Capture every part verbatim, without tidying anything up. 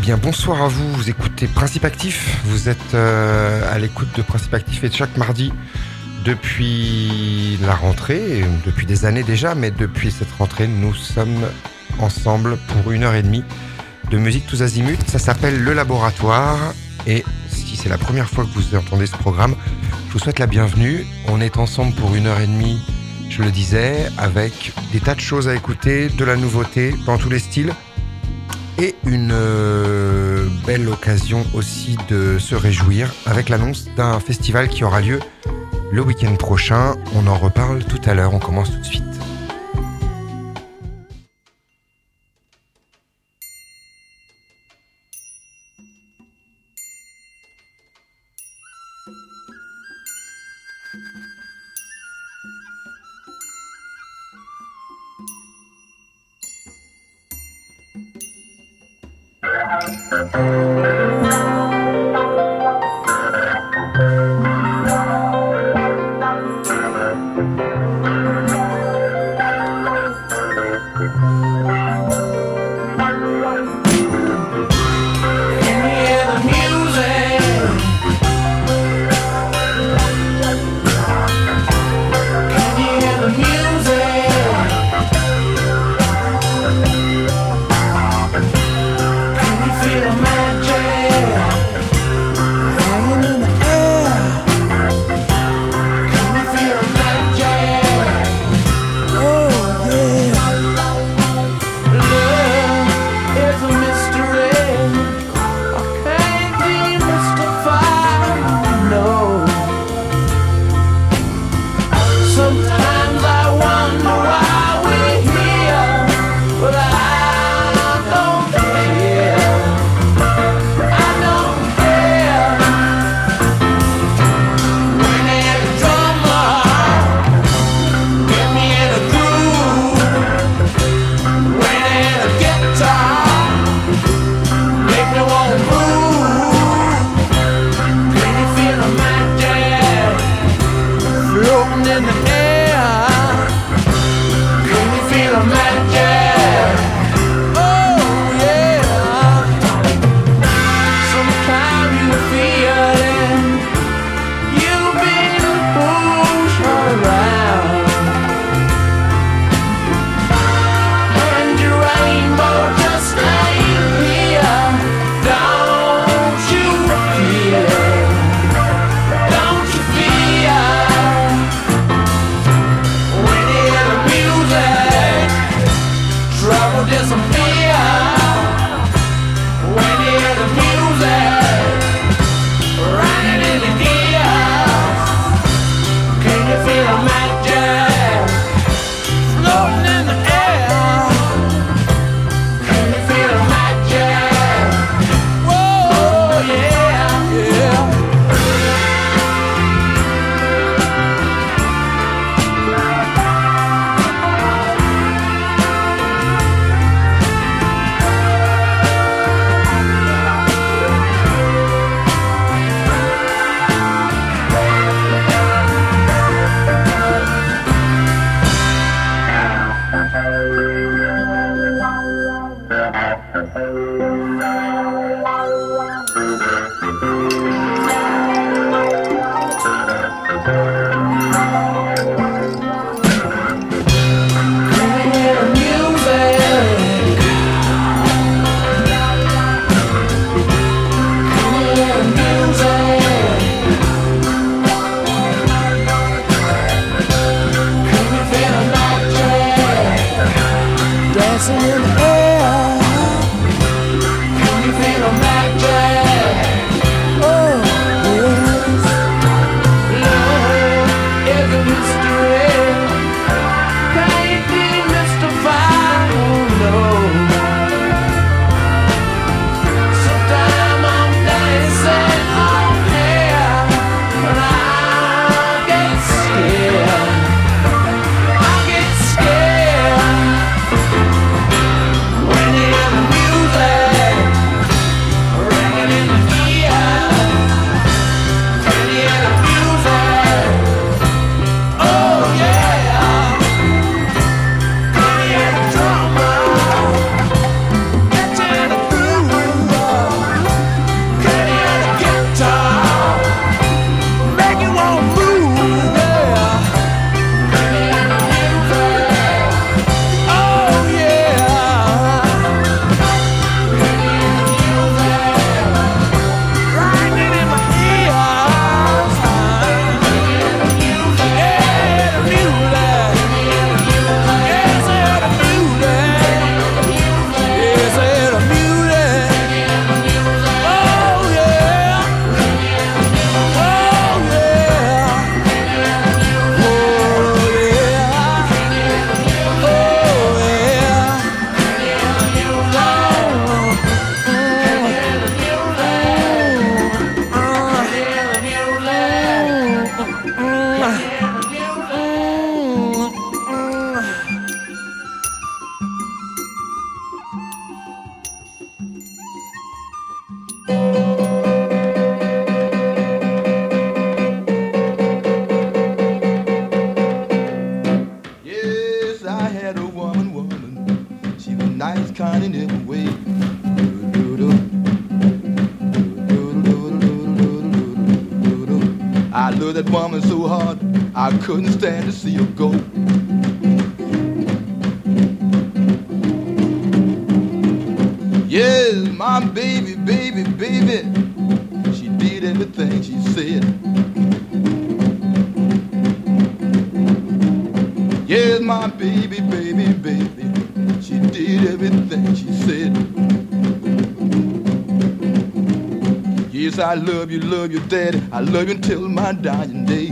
bien, bonsoir à vous. Vous écoutez Principe Actif. Vous êtes euh, à l'écoute de Principe Actif et de chaque mardi depuis la rentrée, depuis des années déjà, mais depuis cette rentrée, nous sommes ensemble pour une heure et demie de musique tous azimuts. Ça s'appelle Le Laboratoire et si c'est la première fois que vous entendez ce programme, je vous souhaite la bienvenue. On est ensemble pour une heure et demie, je le disais, avec des tas de choses à écouter, de la nouveauté dans tous les styles. Et une euh, belle occasion aussi de se réjouir avec l'annonce d'un festival qui aura lieu le week-end prochain. On en reparle tout à l'heure, on commence tout de suite. Dancing in the air. had a woman, woman. She was nice, kind in every way. I loved that woman so hard, I couldn't stand to see her go. Yes, my baby, baby, baby, she did everything she said. Yes, my baby, baby, baby, she did everything she said. Yes, I love you, love you, daddy, I love you until my dying day.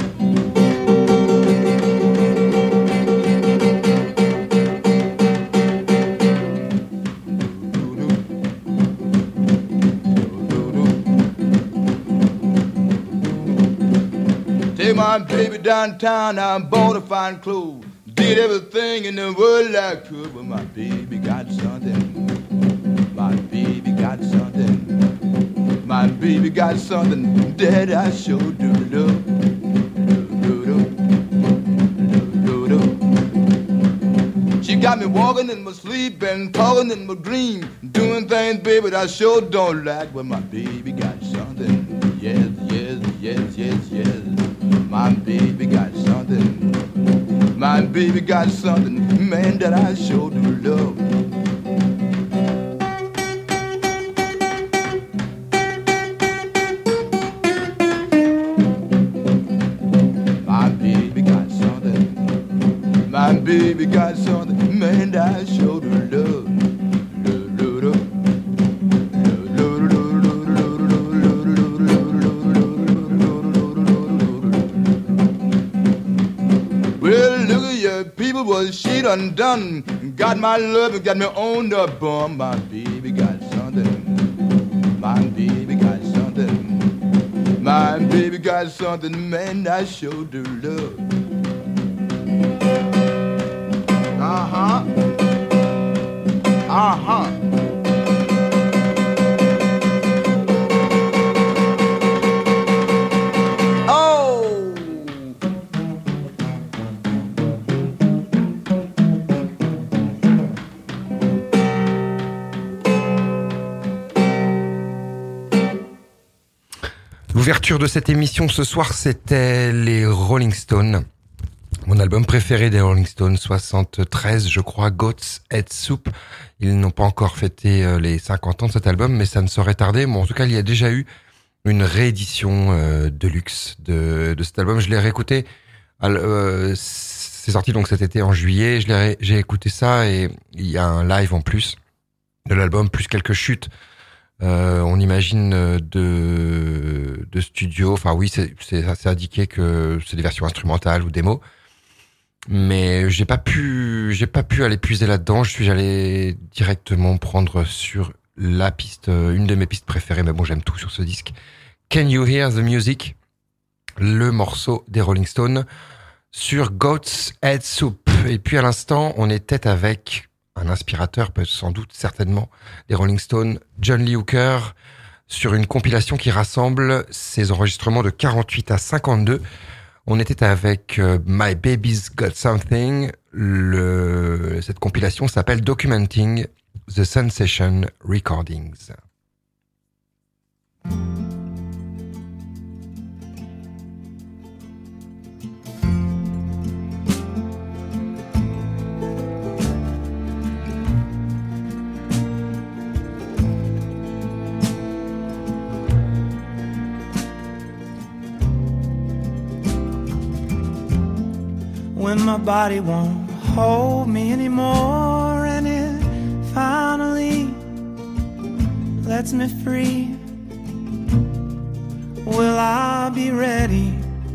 My baby downtown, I bought her fine clothes. Did everything in the world I could, but my baby got something. My baby got something. My baby got something that I sure do love. She got me walking in my sleep and talking in my dream, doing things, baby, that I sure don't like, but my baby got something. Yes, yes, yes, yes, yes. My baby got something. My baby got something, man, that I sure do love. My baby got something. My baby got something, man, that I sure do love. Was she done done, got my love and got me on the bum. My baby got something, my baby got something, my baby got something, man, I sure do love. Uh-huh, uh-huh. L'ouverture de cette émission ce soir, c'était les Rolling Stones. Mon album préféré des Rolling Stones, soixante-treize, je crois, Goat's Head Soup. Ils n'ont pas encore fêté les cinquante ans de cet album, mais ça ne saurait tarder. Bon, en tout cas, il y a déjà eu une réédition euh, de luxe de, de cet album. Je l'ai réécouté. Euh, c'est sorti donc cet été en juillet. Je l'ai, j'ai écouté ça et il y a un live en plus de l'album, plus quelques chutes. Euh, on imagine de, de studio. Enfin oui, c'est, c'est, c'est indiqué que c'est des versions instrumentales ou démos. Mais j'ai pas pu, j'ai pas pu aller puiser là-dedans. Je suis allé directement prendre sur la piste, une de mes pistes préférées. Mais bon, j'aime tout sur ce disque. Can You Hear the Music? Le morceau des Rolling Stones sur Goat's Head Soup. Et puis à l'instant, on était avec un inspirateur, sans doute, certainement, des Rolling Stones, John Lee Hooker, sur une compilation qui rassemble ses enregistrements de quarante-huit à cinquante-deux. On était avec euh, My Baby's Got Something. Le, cette compilation s'appelle Documenting the Sensation Recordings. When my body won't hold me anymore and it finally lets me free, will I be ready?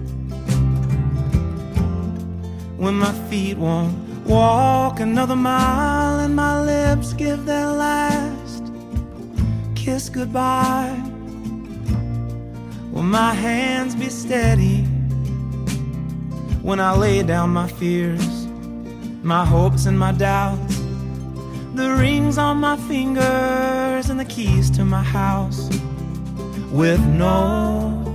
When my feet won't walk another mile and my lips give their last kiss goodbye, will my hands be steady when I lay down my fears, my hopes and my doubts, the rings on my fingers and the keys to my house, with no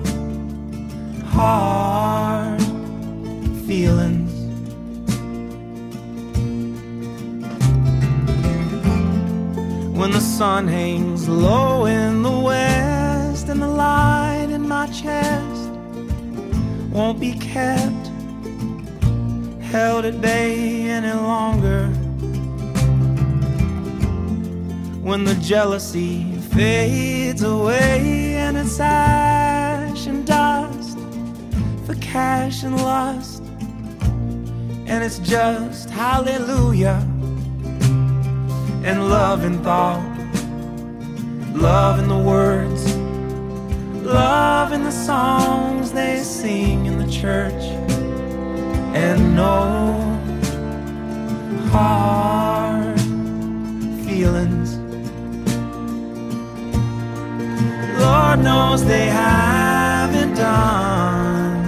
hard feelings? when the sun hangs low in the west and the light in my chest won't be kept, held at bay any longer, when the jealousy fades away and it's ash and dust for cash and lust, and it's just hallelujah and love in thought, love in the words, love in the songs they sing in the church, and no hard feelings. Lord knows they haven't done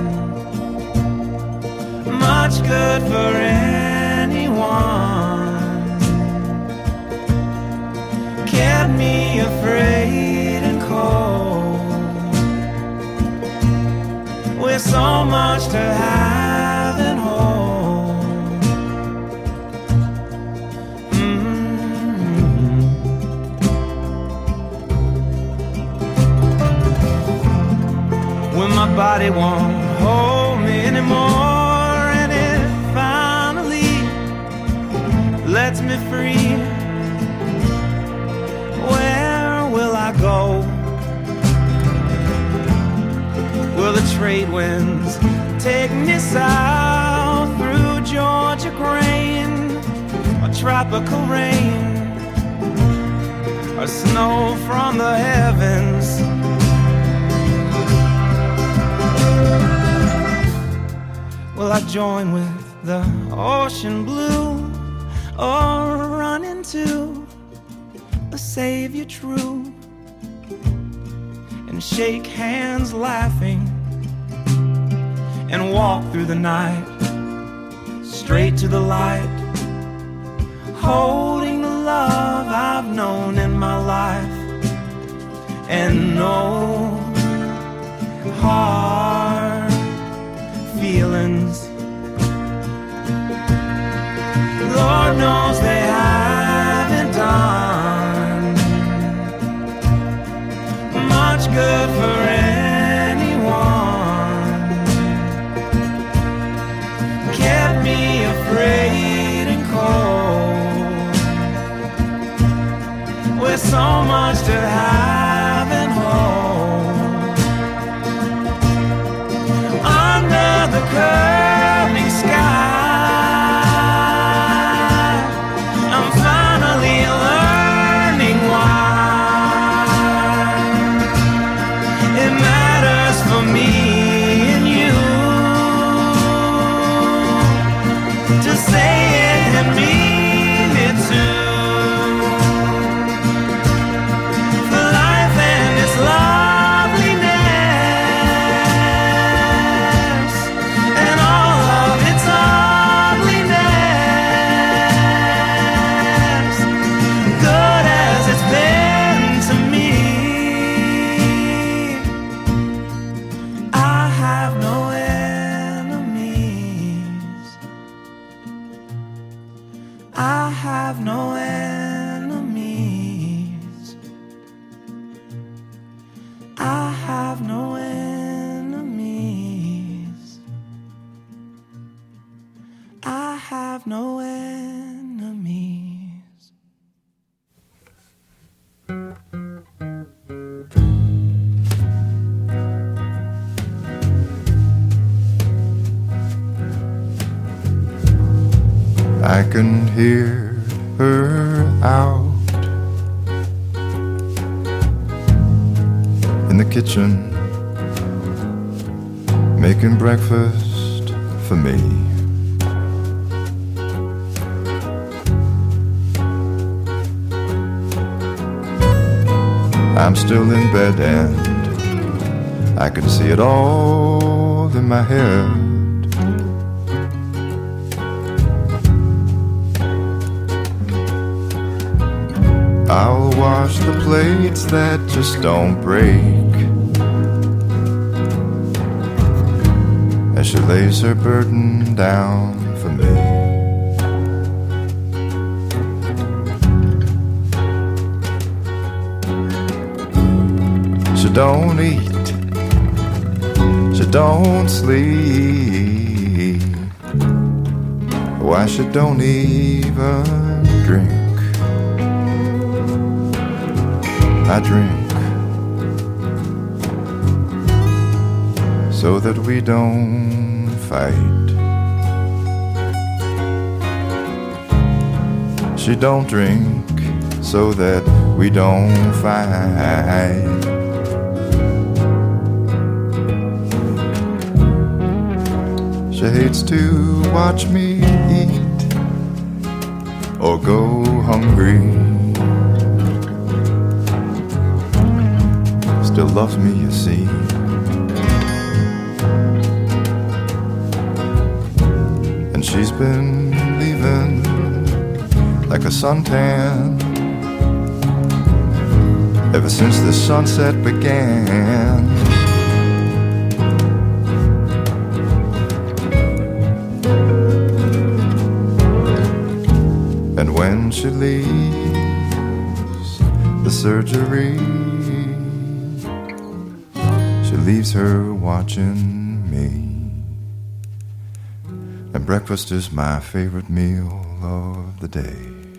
much good for anyone, kept me afraid and cold, with so much to have and hold. Mm-hmm. When my body won't hold me anymore and it finally lets me free, where will I go? Will the trade winds take me south through Georgia grain, or tropical rain, or snow from the heavens? Will I join with the ocean blue, or run into a savior true and shake hands laughing and walk through the night straight to the light, holding the love I've known in my life, and no hard feelings. Lord knows they haven't done much good for anyone, kept me afraid and cold, with so much to have and hold. Under the curving sky, I'm finally learning why it matters for me and you to say it and mean it too. For life and its loveliness and all of its ugliness, good as it's been to me, I have no enemies. I have no enemies. I have no enemies. I have no enemies. I can hear her out in the kitchen making breakfast for me. I'm still in bed and I can see it all in my head. I'll wash the plates that just don't break as she lays her burden down for me. don't eat, she don't sleep. Why, she don't even drink. I drink so that we don't fight. She don't drink so that we don't fight. She hates to watch me eat or go hungry. Still loves me, you see. And she's been leaving like a suntan ever since the sunset began. And when she leaves the surgery, she leaves her watching me. And breakfast is my favorite meal of the day.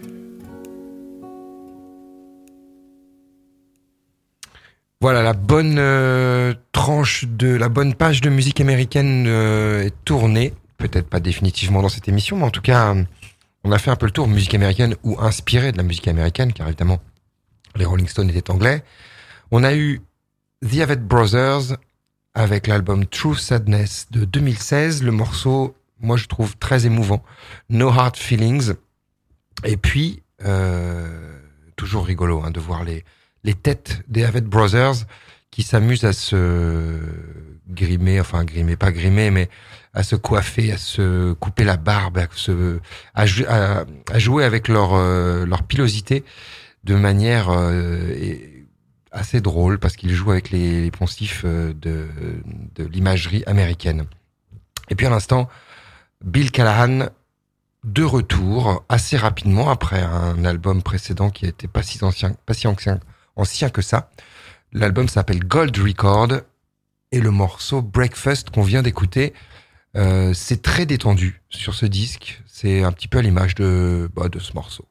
Voilà, la bonne euh, tranche de la bonne page de musique américaine euh, est tournée. Peut-être pas définitivement dans cette émission, mais en tout cas, on a fait un peu le tour de musique américaine ou inspirée de la musique américaine, car évidemment, les Rolling Stones étaient anglais. On a eu The Avett Brothers avec l'album True Sadness de deux mille seize. Le morceau, moi, je trouve très émouvant. No Hard Feelings. Et puis, euh, toujours rigolo hein, de voir les les têtes des Avett Brothers qui s'amusent à se grimer, enfin grimer, pas grimer, mais à se coiffer, à se couper la barbe, à se, à, à, à jouer avec leur euh, leur pilosité de manière euh, assez drôle parce qu'ils jouent avec les, les poncifs de de l'imagerie américaine. Et puis à l'instant, Bill Callahan de retour assez rapidement après un album précédent qui était pas si ancien, pas si ancien. ancien que ça. L'album s'appelle Gold Record et le morceau Breakfast qu'on vient d'écouter, euh, c'est très détendu sur ce disque. C'est un petit peu à l'image de, bah, de ce morceau.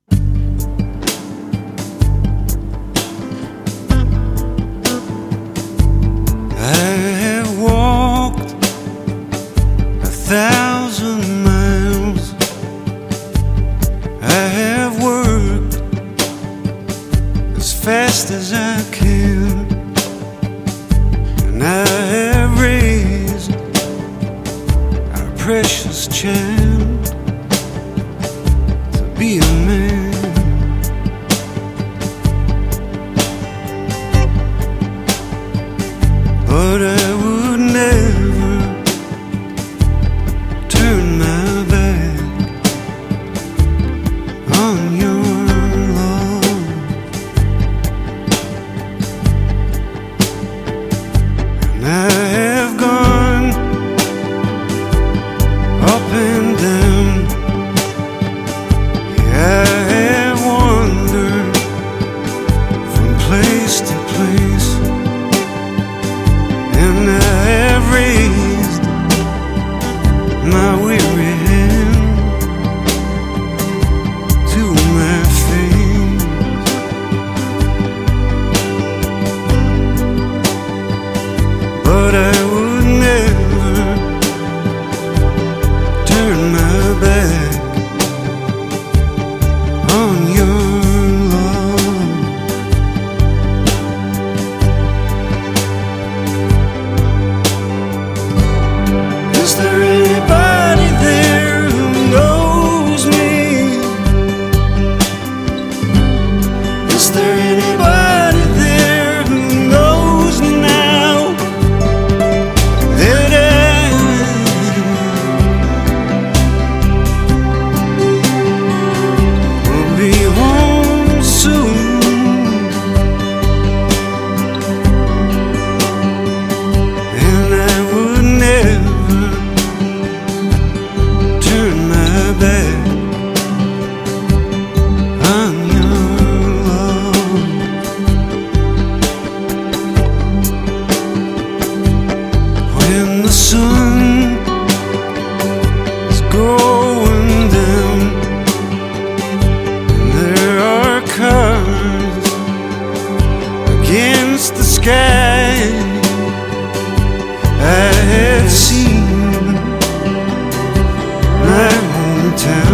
I have walked a thousand miles. I have worked as fast as I can, and I have raised our precious child to be a man. But I would never turn my back on your love. And I have gone up and down. Yeah, I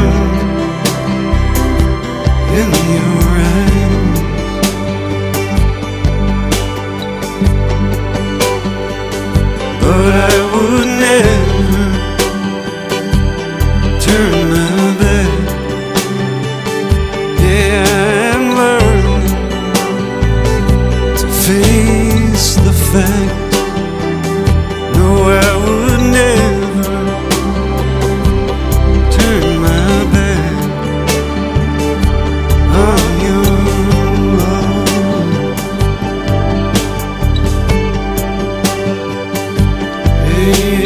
in your eyes. But I would never turn my back. Yeah, I'm learning to face the fact. No, I would never turn my back on your love. Hey,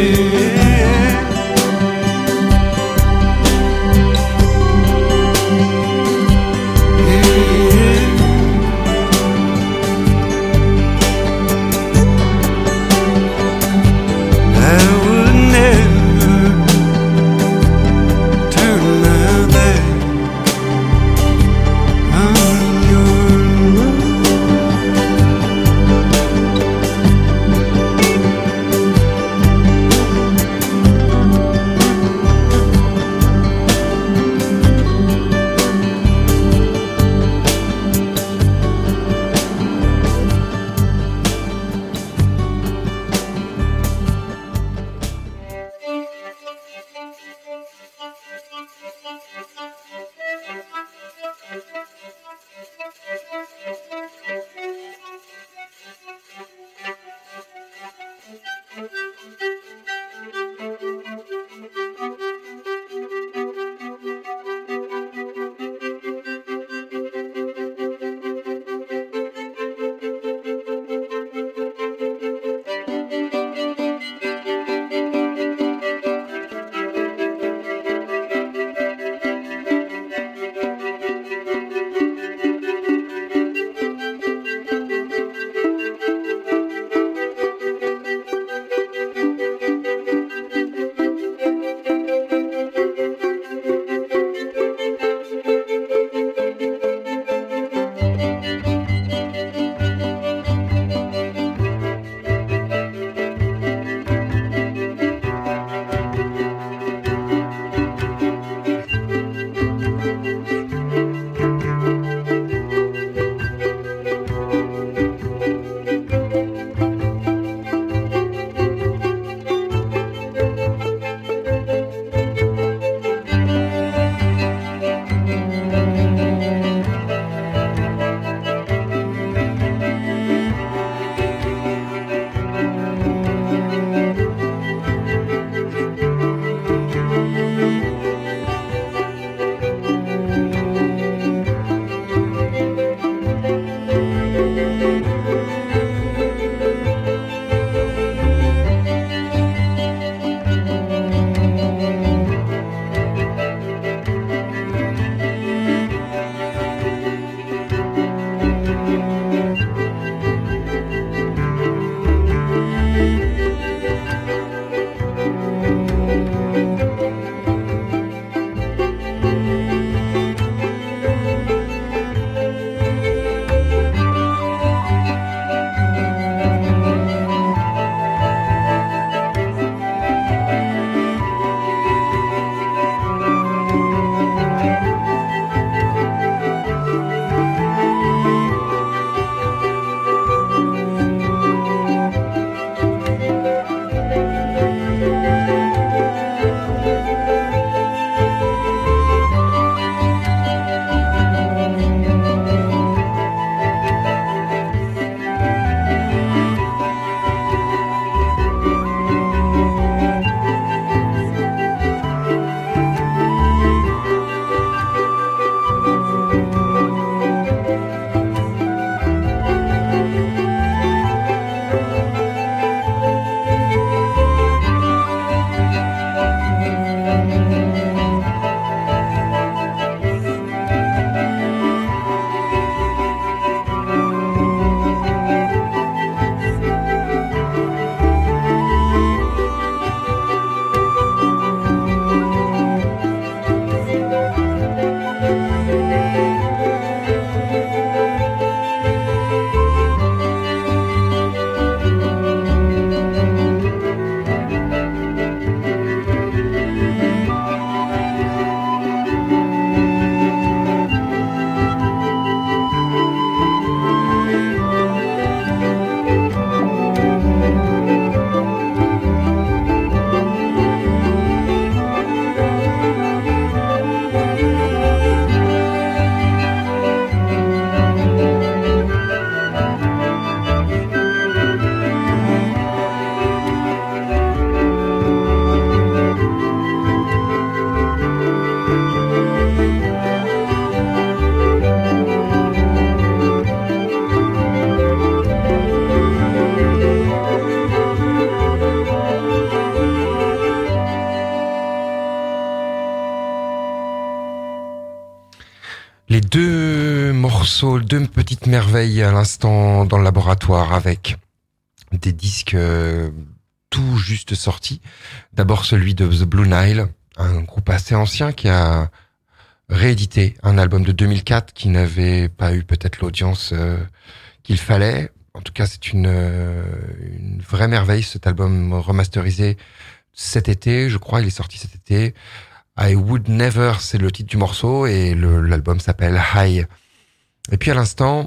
Les deux morceaux, deux petites merveilles à l'instant dans le laboratoire avec des disques euh, tout juste sortis. D'abord celui de The Blue Nile, un groupe assez ancien qui a réédité un album de deux mille quatre qui n'avait pas eu peut-être l'audience euh, qu'il fallait. En tout cas, c'est une, euh, une vraie merveille, cet album remasterisé cet été, je crois, il est sorti cet été. I Would Never, c'est le titre du morceau, et le, l'album s'appelle High. Et puis à l'instant,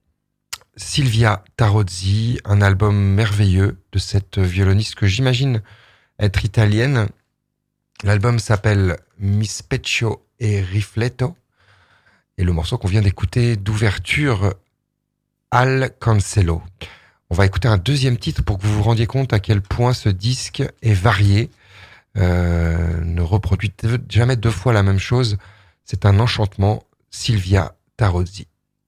Silvia Tarozzi, un album merveilleux de cette violoniste que j'imagine être italienne. L'album s'appelle Mi Specchio e Rifletto, et le morceau qu'on vient d'écouter d'ouverture, Al Cancello. On va écouter un deuxième titre pour que vous vous rendiez compte à quel point ce disque est varié, euh, ne reproduit jamais deux fois la même chose. C'est un enchantement. Silvia Tarozzi.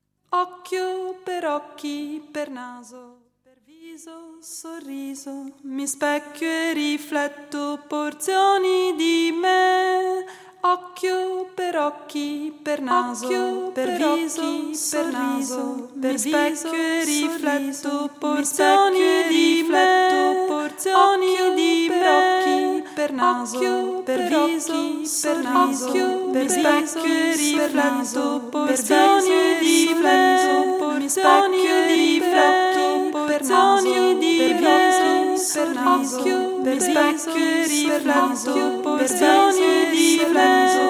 Occhio per occhi, per naso, per viso, sorriso, mi specchio e rifletto porzioni di me. Occhio per occhi, per naso, occhio per viso, per naso, per specchio e rifletto porzioni di me, porzioni di me, per naso, per viso, per naso, per specchio e rifletto porzioni di me, porzioni di rifletto porzioni di me, per naso, per specchio e rifletto porzioni di me.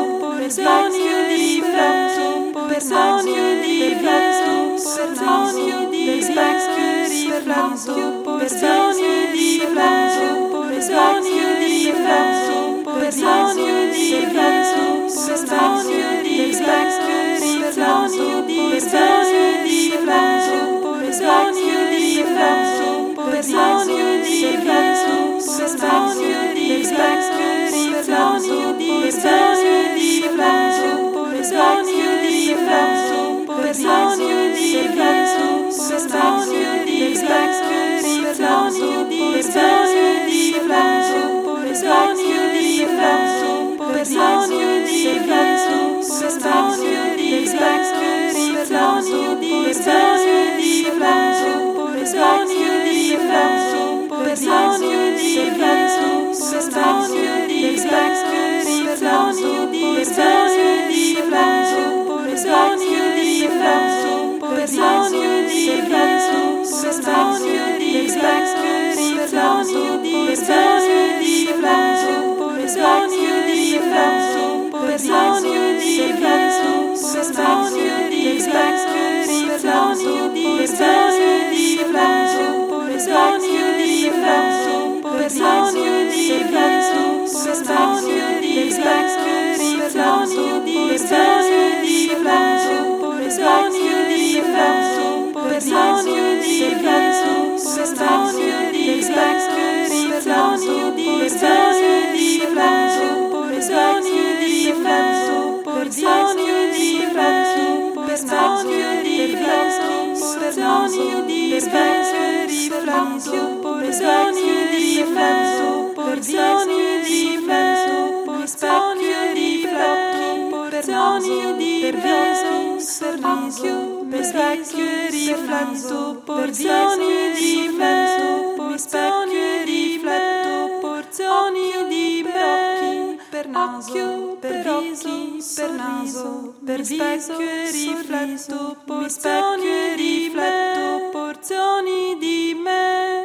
Persone di fletto, persone di fletto, persone di specchio e rifletto, persone di fletto, persone di fletto, persone di fletto, persone di specchio e rifletto, persone di fletto, persone di fletto, persone di fletto, persone di specchio e rifletto, persone di fletto, persone di fletto, persone di fletto, persone di specchio e rifletto, persone di fletto, persone di fletto, persone di fletto, persone di specchio e rifletto, persone di fletto, persone di fletto, persone di fletto, persone di specchio e rifletto, persone di fletto, persone di fletto, persone di fletto, persone di specchio e rifletto, persone di fletto, persone di fletto, persone di fletto, persone di specchio e rifletto, persone di fletto, persone di fletto, persone di fletto, persone di specchio e rifletto, persone di fletto, persone di fletto, persone di fletto, persone di specchio e rifletto, persone di fletto, persone di fletto, persone di fletto, persone di fletto, persone di specchio e rifletto, persone di fletto, persone di fletto, persone di fletto, persone di viso, sorriso, per specchio e rifletto, porzioni di fletto, per specchio e rifletto, porzioni di me, per naso, per viso, per naso, per specchio e rifletto, porzioni e rifletto, porzioni di me.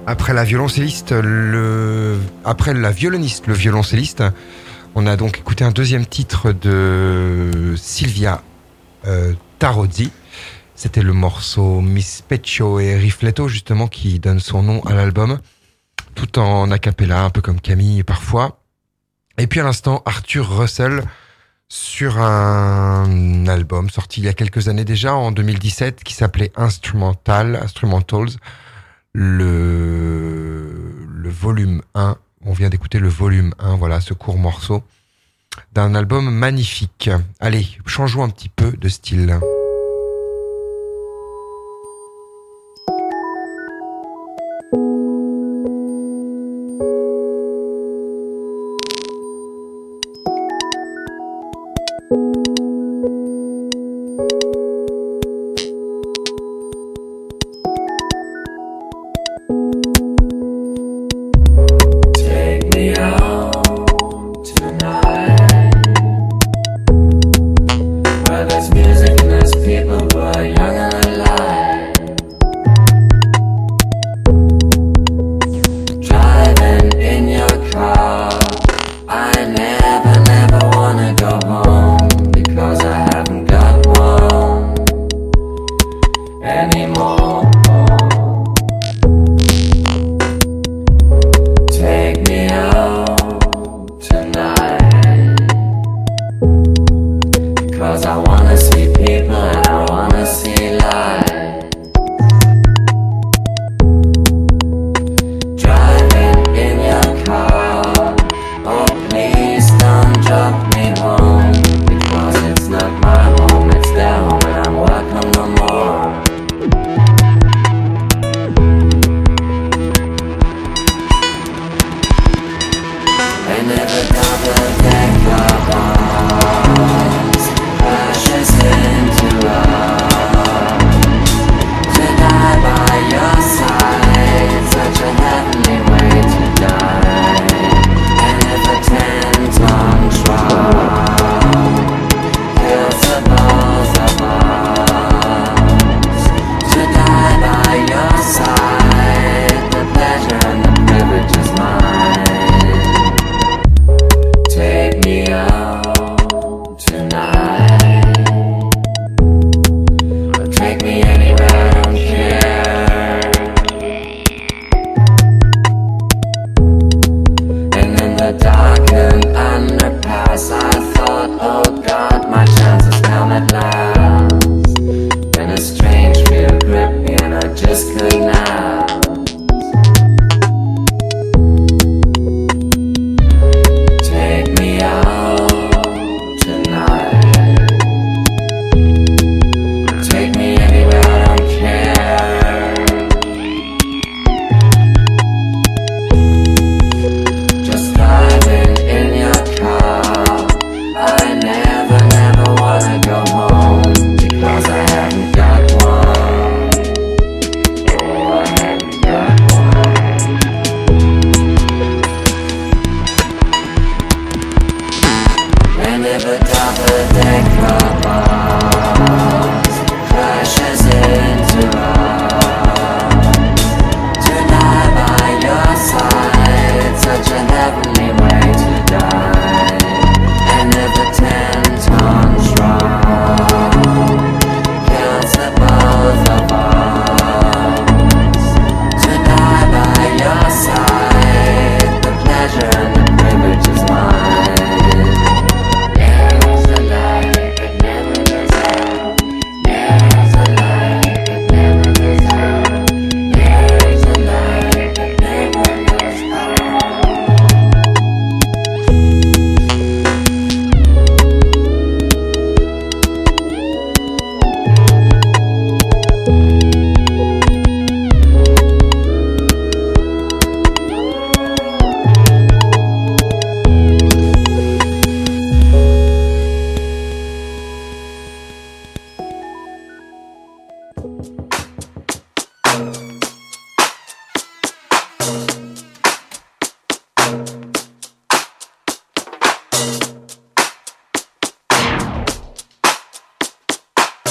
Après la violoncelliste, le... après la violoniste, le violoncelliste, on a donc écouté un deuxième titre de Silvia euh, Tarozzi. C'était le morceau Mi specchio e rifletto, justement, qui donne son nom à l'album, tout en a cappella, un peu comme Camille parfois. Et puis à l'instant, Arthur Russell, sur un album sorti il y a quelques années déjà, en deux mille dix-sept, qui s'appelait Instrumental, Instrumentals, le, le volume un. On vient d'écouter le volume un, voilà, ce court morceau d'un album magnifique. Allez, changeons un petit peu de style.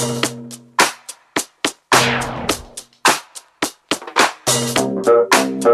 Thank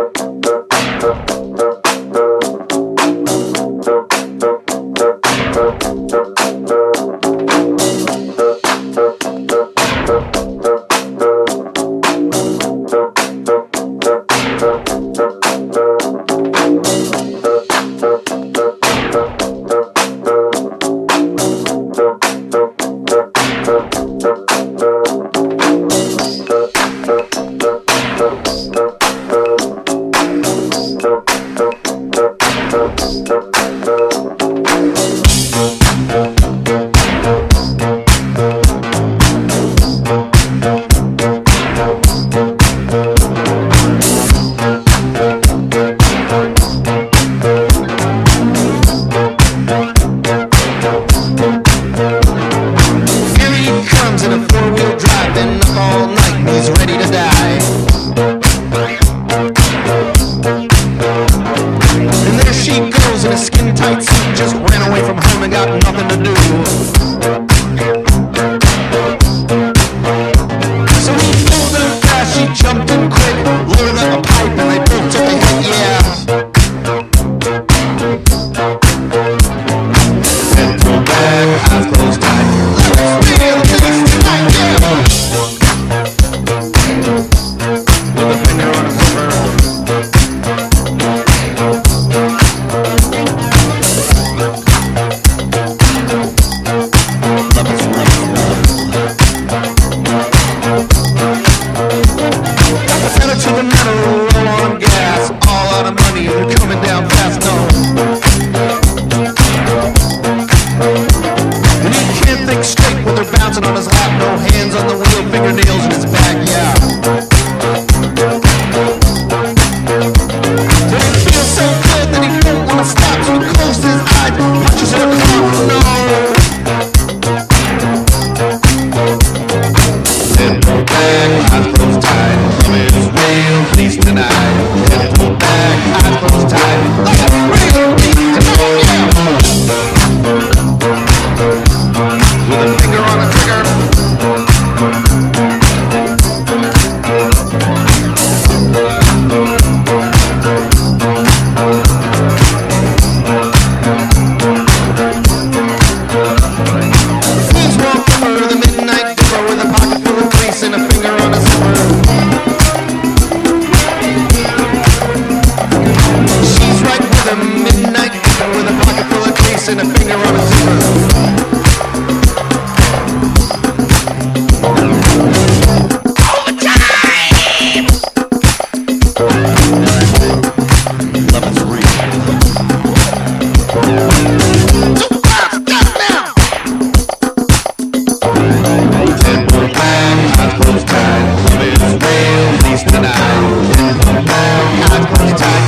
jumped in quick, loaded up a pipe, and they both took a hit, yeah. Head thrown back, eyes closed tight. Let's feel this tonight, yeah. With a finger on a zipper. To the metal, low on gas, all out of money, they're coming down fast, no. And he can't think straight when they're bouncing on his lap, no hands on the wheel, fingernails in his back, yeah. But he feels so good that he don't wanna stop, so he closes his eyes, punches in a clock, no. Head thrown back, eyes closed tight. Please tonight, head pulled back, eyes closed tight. Let's real deep tonight, yeah. With a finger on the trigger. Please walk over the midnight dipper with a pocket full of grease and a finger on a zipper. The midnight dipper with a pocket full of grease and a finger on a zipper. All the time! Love is real. Don't stop, stop now! Head pulled back, eyes closed tight. Love is real, please tonight. Head pulled back, eyes closed tight.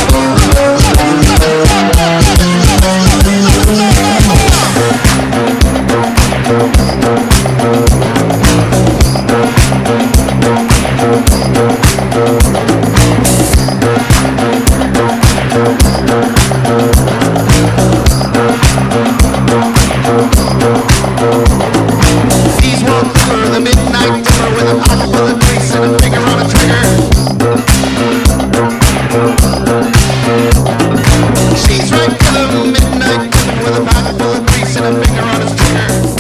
These walk over the midnight dipper with a pocket full of grease and a finger on a trigger. She's right to the midnight dipper with a pocket full of grease and a finger on his trigger.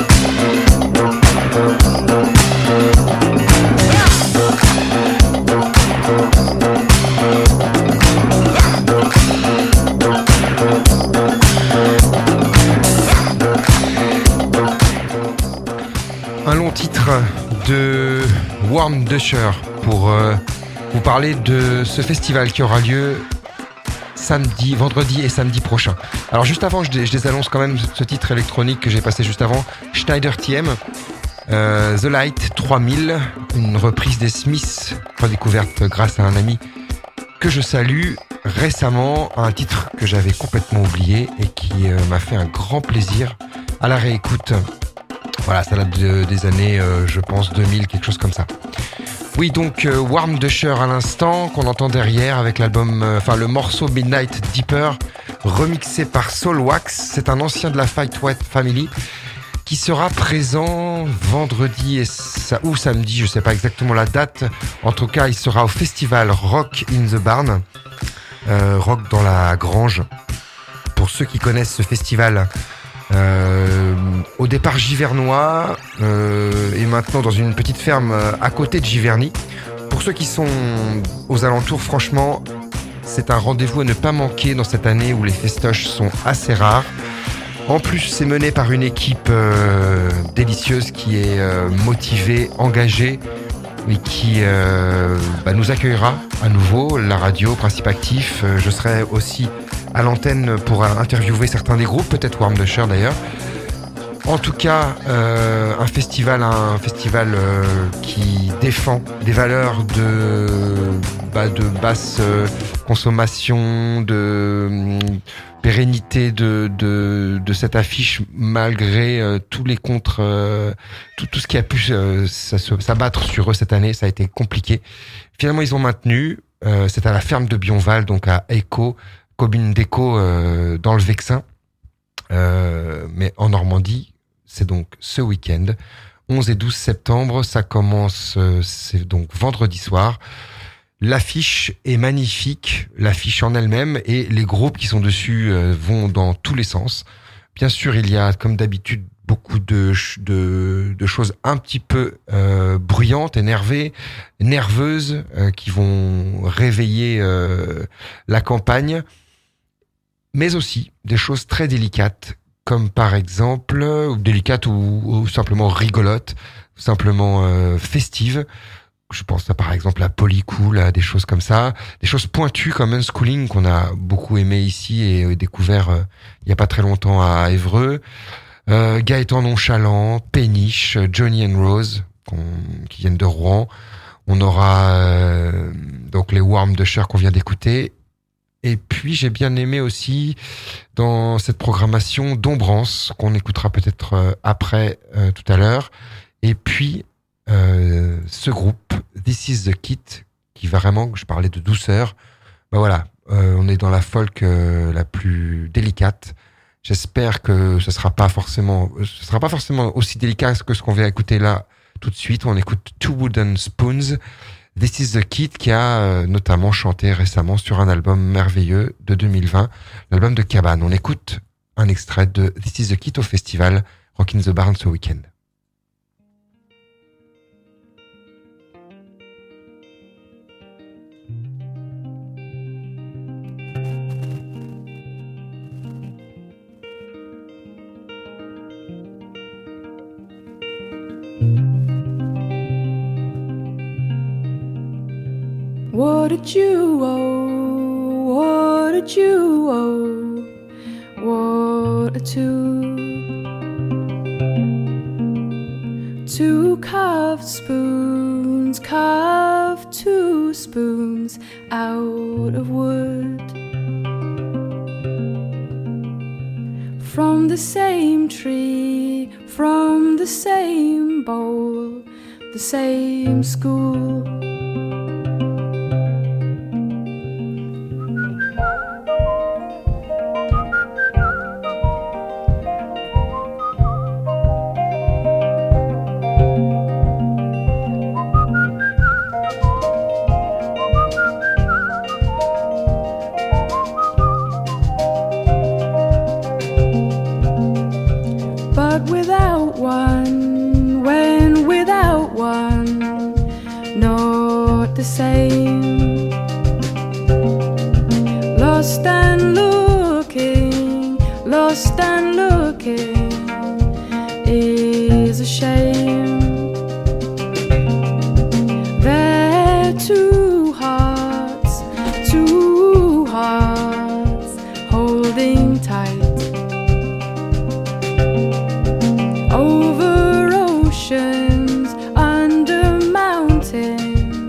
Un long titre de Warm Dusher pour euh, vous parler de ce festival qui aura lieu samedi, vendredi et samedi prochain. Alors juste avant, je, dé, je désannonce quand même ce titre électronique que j'ai passé juste avant, Schneider T M, euh, The Light trois mille, une reprise des Smiths, redécouverte grâce à un ami que je salue récemment, un titre que j'avais complètement oublié et qui euh, m'a fait un grand plaisir à la réécoute. Voilà, ça date de, des années, euh, je pense, deux mille, quelque chose comme ça. Oui, donc euh, Warm Dusher à l'instant, qu'on entend derrière avec l'album, euh, enfin le morceau Midnight Deeper, remixé par Soulwax. C'est un ancien de la Fight White Family qui sera présent vendredi et sa, ou samedi, je sais pas exactement la date. En tout cas, il sera au festival Rock in the Barn, euh, Rock dans la Grange. Pour ceux qui connaissent ce festival, Euh, au départ givernois euh, et maintenant dans une petite ferme à côté de Giverny. Pour ceux qui sont aux alentours, franchement, c'est un rendez-vous à ne pas manquer dans cette année où les festoches sont assez rares. En plus, c'est mené par une équipe euh, délicieuse qui est euh, motivée, engagée et qui euh, bah, nous accueillera à nouveau. La radio, Principe Actif, euh, je serai aussi à l'antenne pour interviewer certains des groupes, peut-être Warm Dusher d'ailleurs. En tout cas, euh, un festival, un festival euh, qui défend des valeurs de, bah, de basse euh, consommation, de euh, pérennité de, de, de cette affiche malgré euh, tous les contre, euh, tout, tout ce qui a pu euh, s'abattre sur eux cette année. Ça a été compliqué. Finalement, ils ont maintenu. Euh, c'est à la ferme de Bionval, donc à Écho, commune d'Écho euh, dans le Vexin. Euh, mais en Normandie, c'est donc ce week-end. onze et douze septembre. Ça commence, euh, c'est donc vendredi soir. L'affiche est magnifique, l'affiche en elle-même, et les groupes qui sont dessus euh, vont dans tous les sens. Bien sûr, il y a, comme d'habitude, beaucoup de, de, de choses un petit peu euh, bruyantes, énervées, nerveuses, euh, qui vont réveiller euh, la campagne, mais aussi des choses très délicates, comme par exemple, ou délicates ou, ou simplement rigolotes, simplement euh, festives. Je pense à, par exemple à Polycool, à des choses comme ça, des choses pointues comme Unschooling qu'on a beaucoup aimé ici et découvert euh, il y a pas très longtemps à Évreux. Euh, Gaëtan Nonchalant, Péniche, Johnny and Rose qui viennent de Rouen. On aura euh, donc les Warm de Cher qu'on vient d'écouter. Et puis j'ai bien aimé aussi dans cette programmation Dombrance qu'on écoutera peut-être euh, après euh, tout à l'heure. Et puis Euh, ce groupe, This Is The Kit, qui vraiment, je parlais de douceur, ben voilà, euh, on est dans la folk euh, la plus délicate. J'espère que ce sera pas forcément, ce sera pas forcément aussi délicat que ce qu'on va écouter là tout de suite. On écoute Two Wooden Spoons, This Is The Kit, qui a euh, notamment chanté récemment sur un album merveilleux de deux mille vingt, l'album de Cabane. On écoute un extrait de This Is The Kit au festival Rock in the Barn ce week-end. What a duo, what a duo, what a two. Two carved spoons, carved two spoons out of wood. From the same tree, from the same bowl, the same school. The same, lost and looking, lost and looking is a shame. They're two hearts, two hearts holding tight over oceans, under mountains.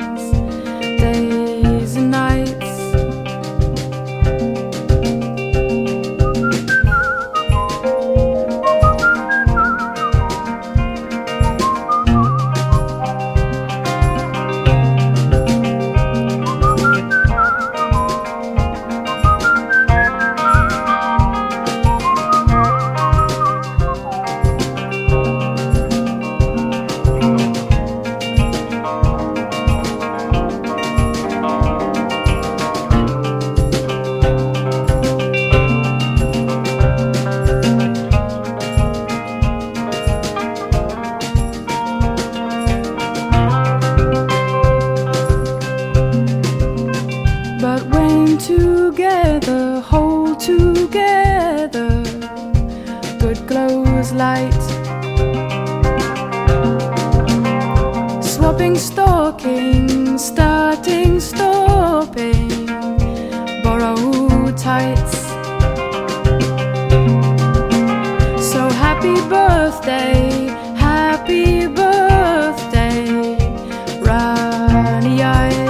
Swapping stockings, starting, stopping, borrow tights. So happy birthday, happy birthday, runny eyes.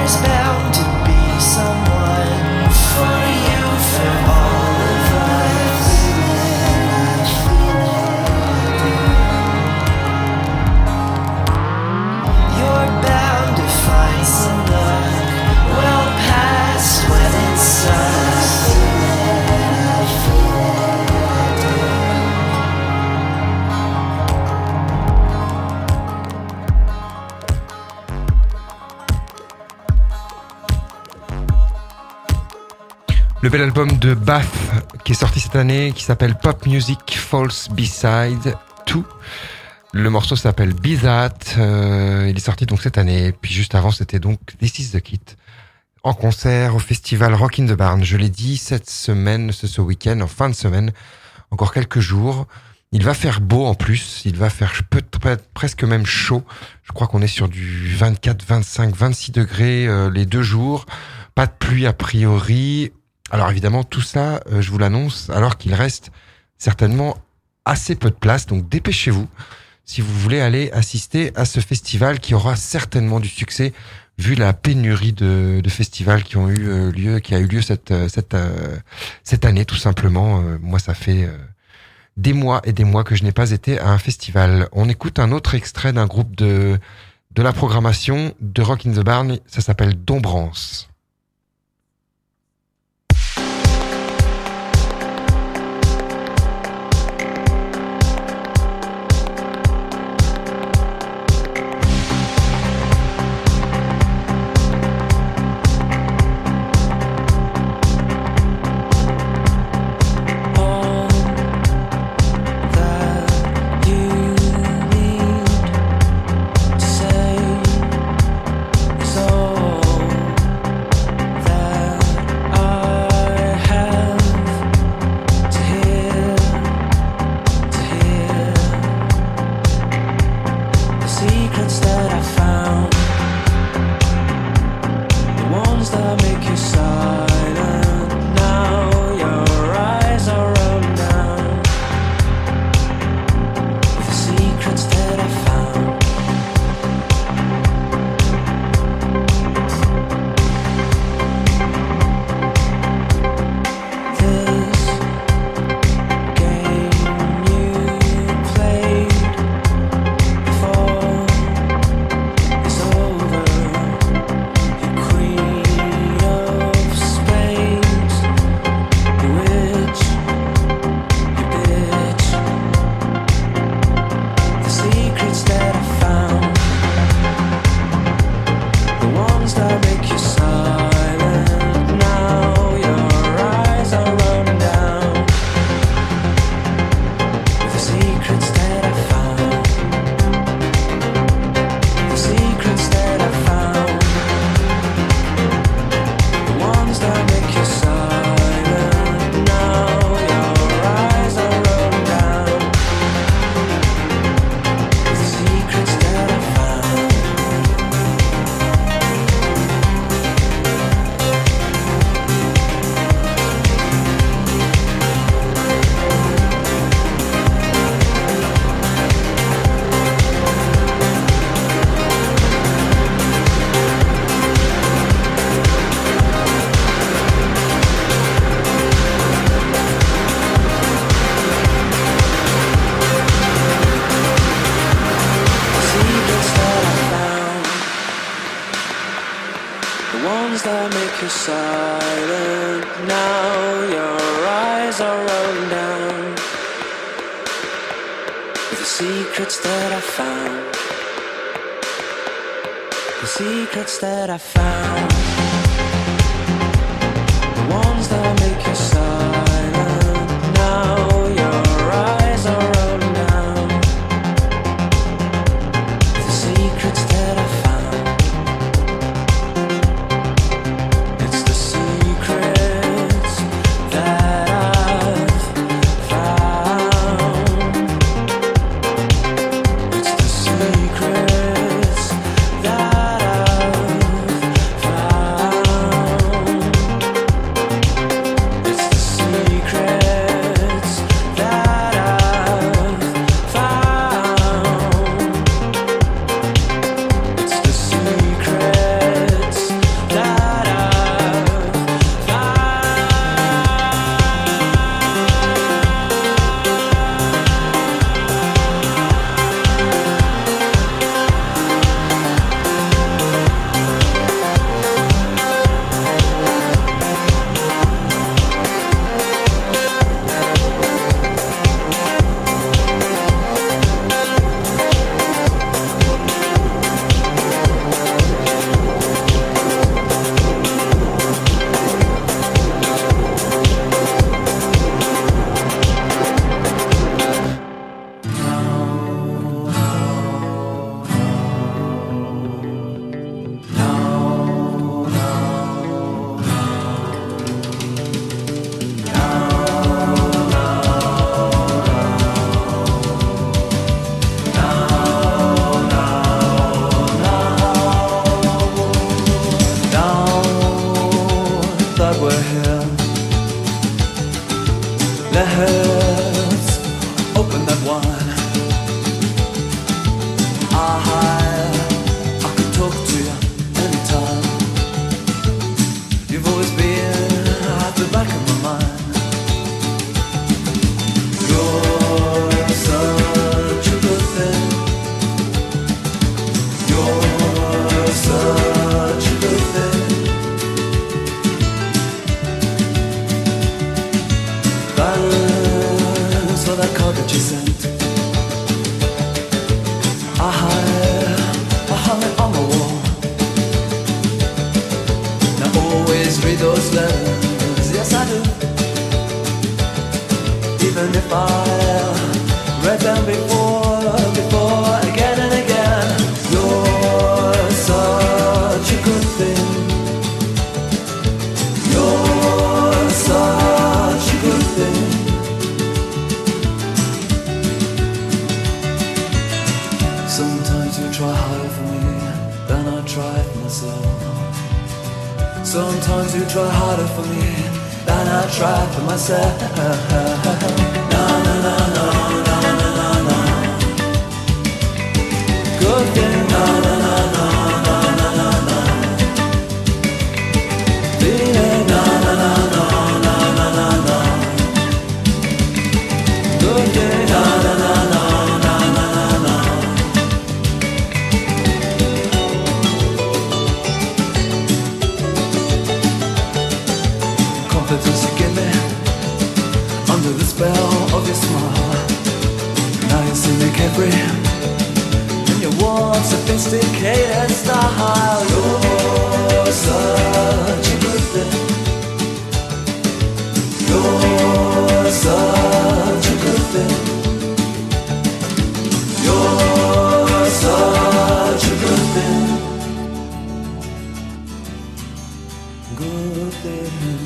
There's bound to be someone for you, for all of us. You're bound to find some luck well past when it sucks. Le bel album de Bath qui est sorti cette année, qui s'appelle Pop Music False B-Side deux. Le morceau s'appelle Be That. Euh, il est sorti donc cette année. Puis juste avant, c'était donc This Is The Kid en concert au festival Rock in the Barn. Je l'ai dit, cette semaine, ce, ce week-end, en fin de semaine, encore quelques jours. Il va faire beau en plus. Il va faire peu, presque même chaud. Je crois qu'on est sur du vingt-quatre, vingt-cinq, vingt-six degrés euh, les deux jours. Pas de pluie a priori. Alors évidemment, tout ça, euh, je vous l'annonce, alors qu'il reste certainement assez peu de place. Donc dépêchez-vous si vous voulez aller assister à ce festival qui aura certainement du succès vu la pénurie de, de festivals qui ont eu euh, lieu, qui a eu lieu cette cette euh, cette année tout simplement. Euh, moi, ça fait euh, des mois et des mois que je n'ai pas été à un festival. On écoute un autre extrait d'un groupe de de la programmation de Rock in the Barn. Ça s'appelle Dombrance. Silent now, your eyes are rolling down with the secrets that I found, the secrets that I found, the ones that make you silent now, your eyes are rolling down with the secrets that I found. Secrets that I've found. those letters, yes I do. Even if I read them before, before, again and again. You're such a good thing. You're such a good thing. Sometimes you try harder for me than I try for myself. Sometimes you try harder for me than I try for myself. Na na na na na na na na. Good thing. Na na na na na na na na. Feeling. Na na na na na na na na. Good thing. Na na na na na na na na. Confidence you give me under the spell of your smile. Now you see me carefree in your warm, sophisticated style. You're such a good thing. You're such a good thing. You're such a good thing. Good thing.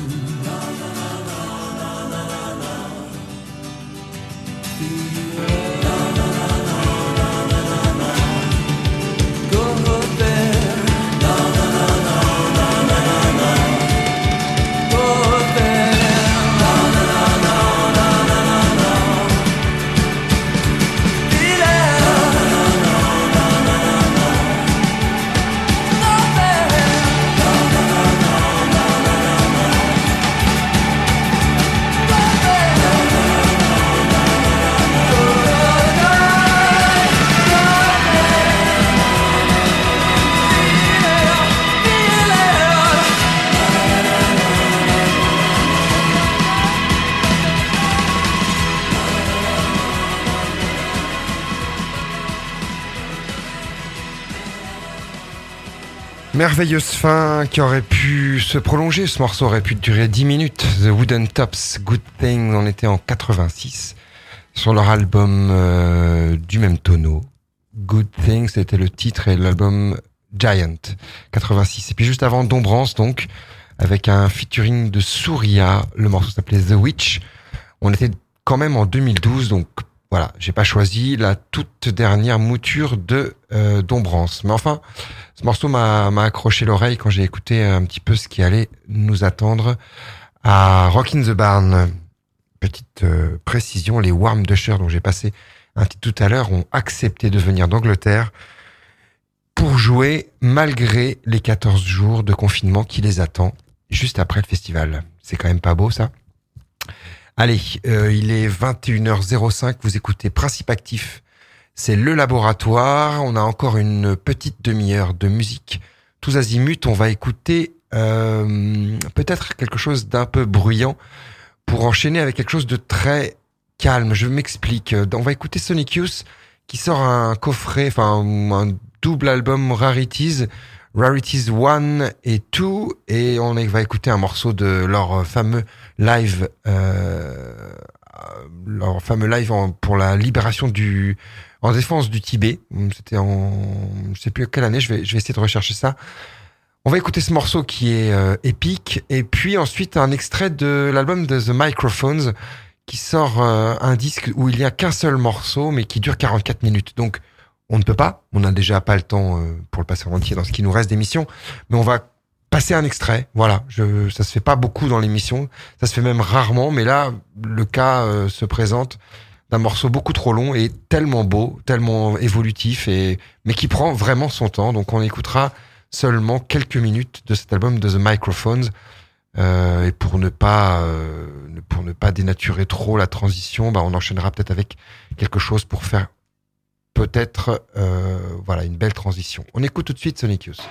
Merveilleuse fin qui aurait pu se prolonger, ce morceau aurait pu durer dix minutes. The Wooden Tops, Good Thing, on était en quatre-vingt-six, sur leur album euh, du même tonneau. Good Thing, c'était le titre, et l'album Giant, quatre-vingt-six. Et puis juste avant, Dombrance, donc, avec un featuring de Souria, le morceau s'appelait The Witch. On était quand même en deux mille douze, donc voilà, j'ai pas choisi la toute dernière mouture de euh, Dombrance. Mais enfin, ce morceau m'a, m'a accroché l'oreille quand j'ai écouté un petit peu ce qui allait nous attendre à Rock in the Barn. Petite euh, précision, les Warm Dusher dont j'ai passé un titre tout à l'heure ont accepté de venir d'Angleterre pour jouer malgré les quatorze jours de confinement qui les attend juste après le festival. C'est quand même pas beau ça ? Allez, euh, il est vingt et une heures zéro cinq, vous écoutez Principe Actif, c'est le laboratoire, on a encore une petite demi-heure de musique, tous azimuts, on va écouter euh, peut-être quelque chose d'un peu bruyant pour enchaîner avec quelque chose de très calme, je m'explique, on va écouter Sonic Youth qui sort un coffret, enfin un double album Rarities, Rarities one et deux, et on va écouter un morceau de leur fameux live, euh, leur fameux live en, pour la libération du, en défense du Tibet. C'était en, je sais plus quelle année, je vais, je vais essayer de rechercher ça. On va écouter ce morceau qui est euh, épique, et puis ensuite un extrait de l'album de The Microphones qui sort euh, un disque où il n'y a qu'un seul morceau, mais qui dure quarante-quatre minutes. Donc, on ne peut pas, on n'a déjà pas le temps pour le passer en entier dans ce qui nous reste d'émission, mais on va passer un extrait, voilà, je, ça se fait pas beaucoup dans l'émission, ça se fait même rarement, mais là, le cas euh, se présente d'un morceau beaucoup trop long et tellement beau, tellement évolutif, et mais qui prend vraiment son temps, donc on écoutera seulement quelques minutes de cet album de The Microphones, euh, et pour ne pas euh, pour ne pas dénaturer trop la transition, bah on enchaînera peut-être avec quelque chose pour faire peut-être euh, voilà une belle transition. On écoute tout de suite Sonic Youth.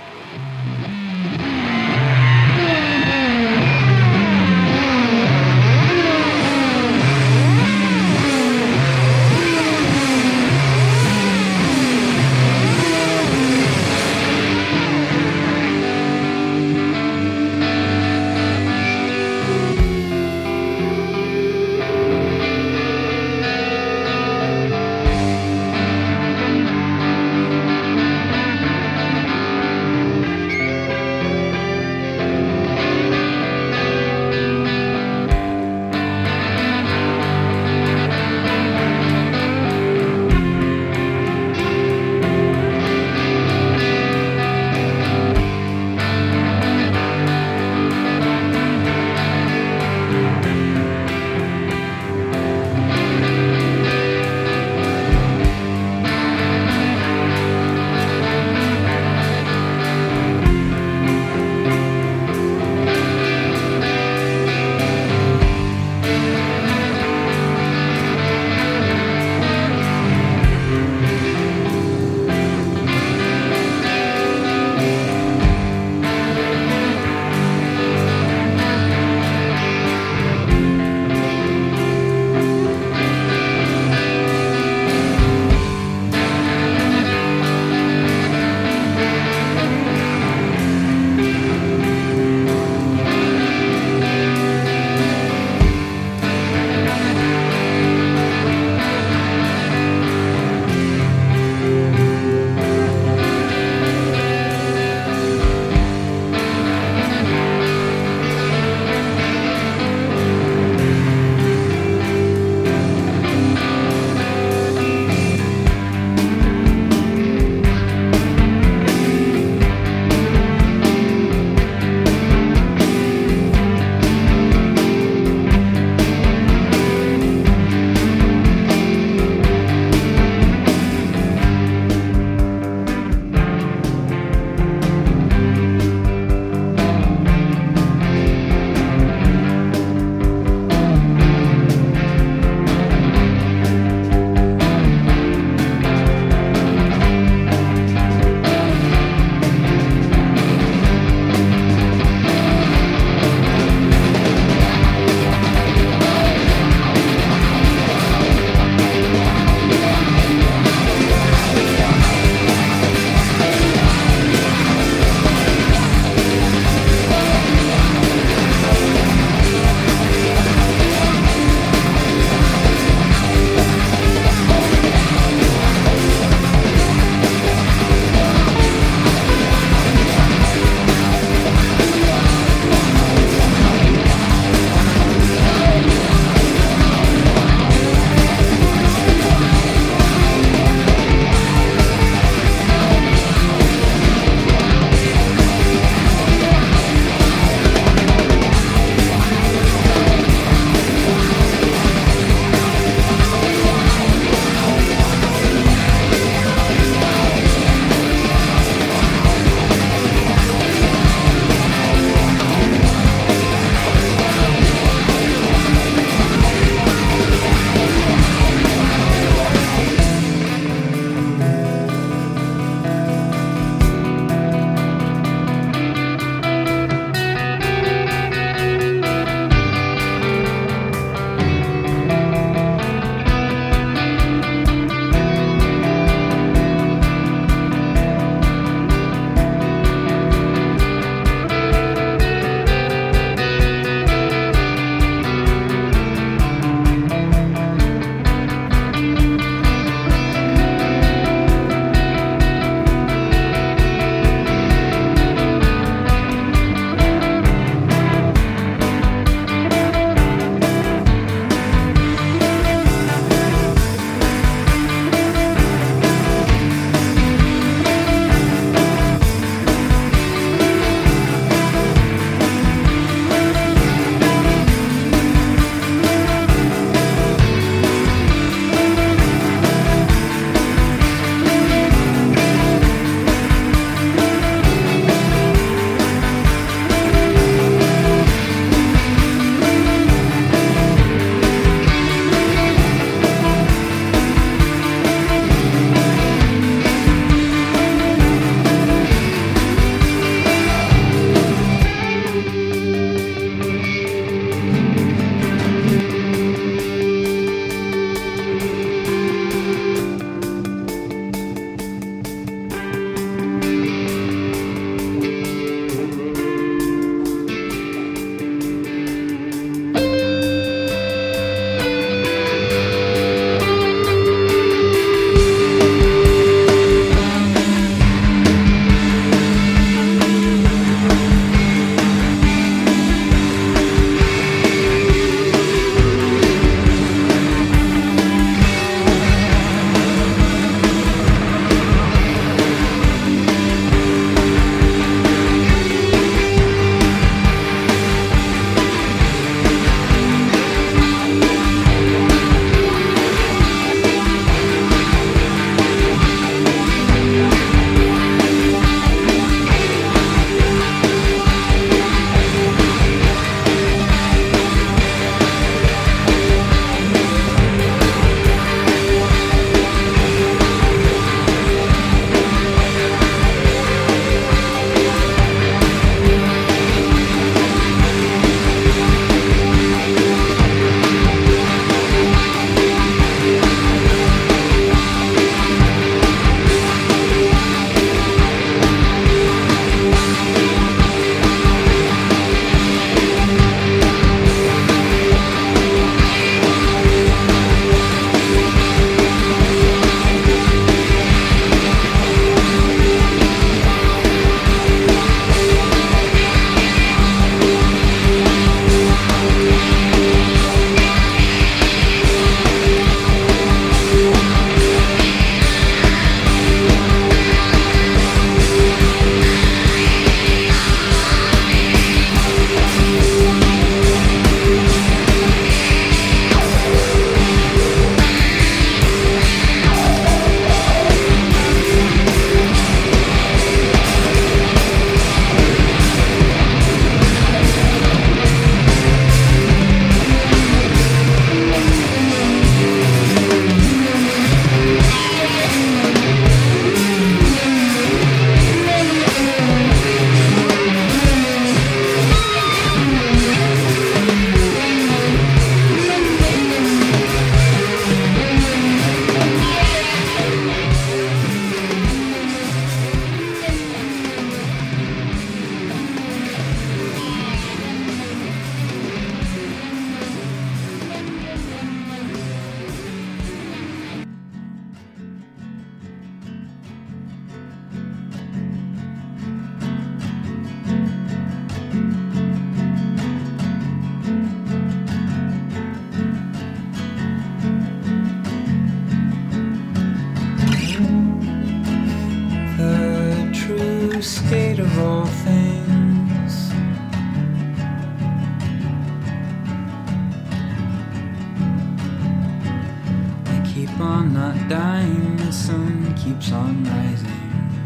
keeps on rising.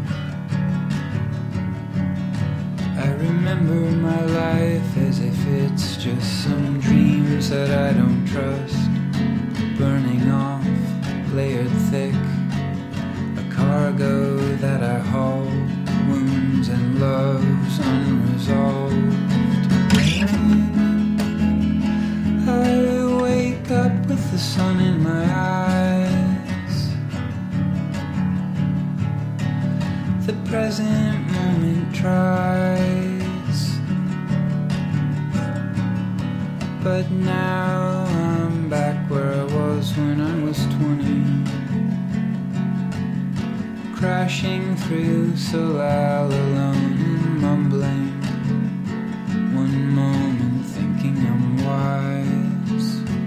I remember my life as if it's just some dreams that I don't trust, burning off, layered thick, a cargo that I haul, wounds and loves unresolved. I wake up with the sun in my eyes. The present moment tries, but now I'm back where I was when I was twenty, crashing through so loud, alone and mumbling. One moment thinking I'm wise,